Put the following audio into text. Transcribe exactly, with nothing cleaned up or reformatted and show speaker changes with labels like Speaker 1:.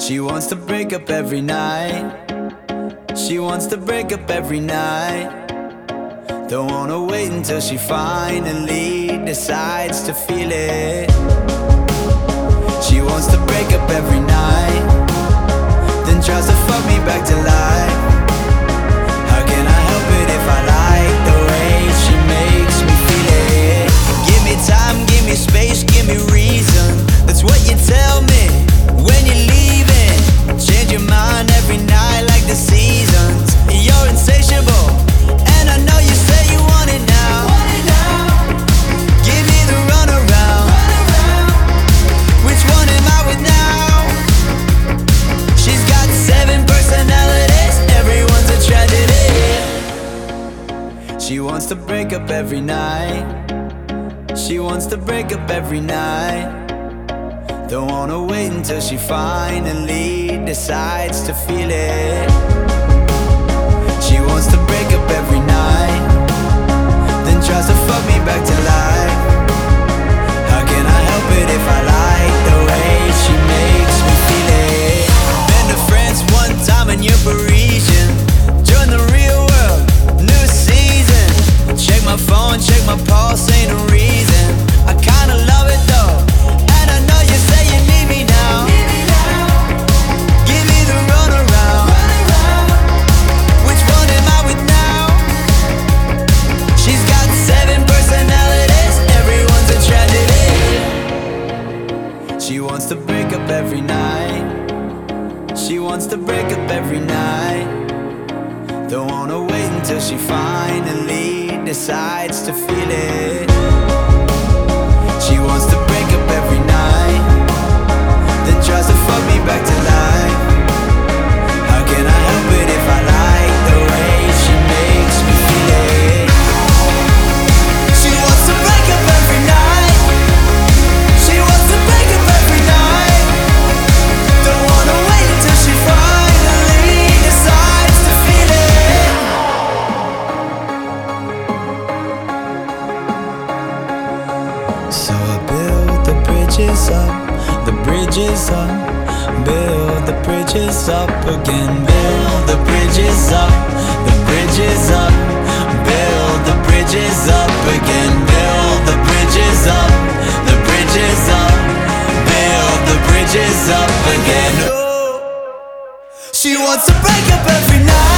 Speaker 1: She wants to break up every night. She wants to break up every night. Don't wanna wait until she finally decides to feel it. She wants to break up every night, then tries to fuck me back to life. How can I help it if I like the way she makes me feel it? Give me time, give me space, give me reason. That's what you tell me when you're leaving. Change your mind every night like the seasons. You're insatiable, and I know you say you want it now. Give me the runaround. Which one am I with now? She's got seven personalities, everyone's a tragedy. She wants to break up every night. She wants to break up every night. Don't wanna wait until she finally decides to feel it. She wants to break up every night, then tries to fuck me back to life. How can I help it if I like the way she makes me feel it? Been to France one time and you're Parisian. Join the real world, new season. Check my phone, check my pulse, ain't a reason. I kinda love it though, and I know you say you need me now. Give me the runaround. Which one am I with now? She's got seven personalities, everyone's a tragedy. She wants to break up every night. She wants to break up every night. Don't wanna wait until she finally decides to feel it. She wants to break up every night, then tries to fuck me back to life. How can I help it if I like the way she makes me feel it? She wants to break up every night. She wants to break up every night. Don't wanna wait until she finally decides to feel it. So I build the bridges up, the bridges up, build the bridges up again. Build the bridges up, the bridges up, build the bridges up again. Build the bridges up, the bridges up, build the bridges up again. She wants to break up every night.